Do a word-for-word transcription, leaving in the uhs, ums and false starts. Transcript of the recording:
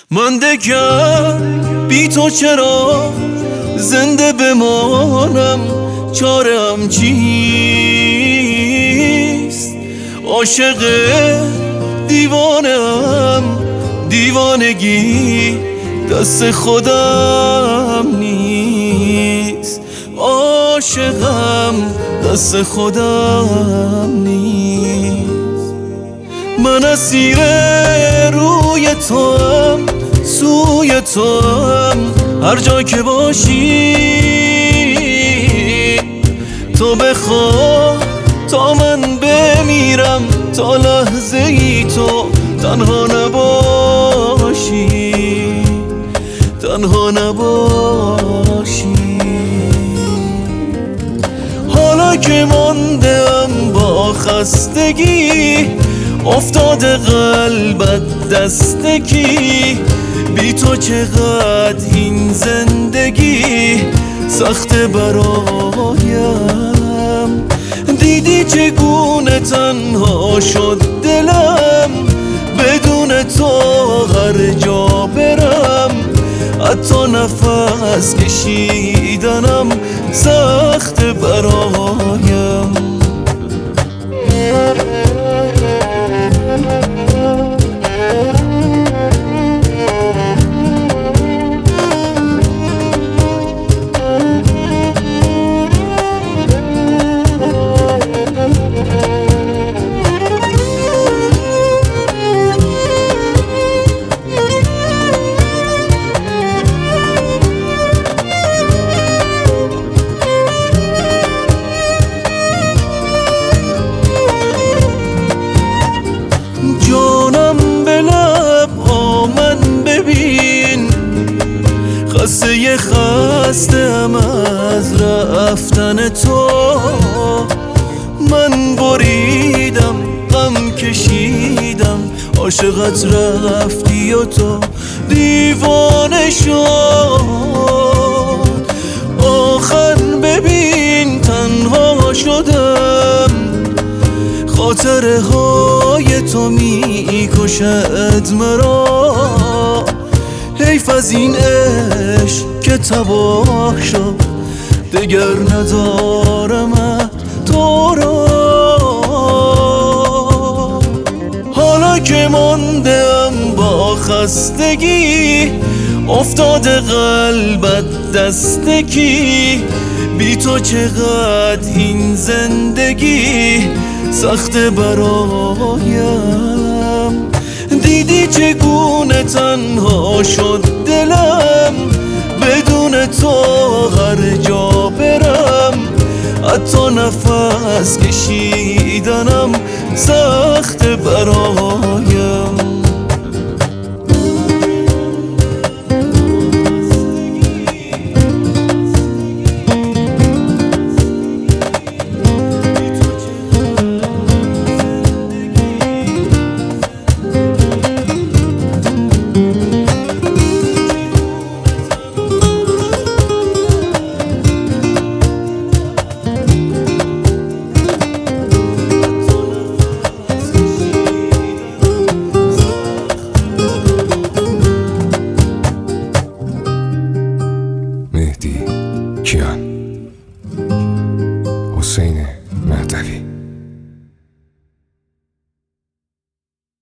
من دگر بی تو چرا زنده بمانم، چارم چیست؟ عاشق دیوانم، دیوانگی دست خودم نیست. عاشقم دست خودم نیست. من اسیر روی توام، سوی توام، هر جا که باشی تو بخوا تا من بمیرم، تا لحظه ای تو تنها نباشی، تنها نباشی. حالا که ماندم با خستگی، افتاده قلبت دستگی، بی تو چقدر این زندگی سخته برایم. دیدی چگونه تنها شد دلم، بدون تو هر جا برم، حتی نفس کشیدنم سخت برایم. جانم به لب آمن ببین، خسته خستم از رفتن تو. من بریدم غم کشیدم، عاشقت رفتی و تو دیوانه شد. آخر ببین تنها شدم، خاطره های تو می کشد مرا. حیف از این عشق که تباه شد، دگر ندارم تو را. حالا که ماندم با خستگی، افتاده قلبت دستگی، بی تو چقدر این زندگی سخت برایم. دیدی چگونه تنها شد دلم، بدون تو هر جا برم، حتی نفس کشیدنم سخت برایم.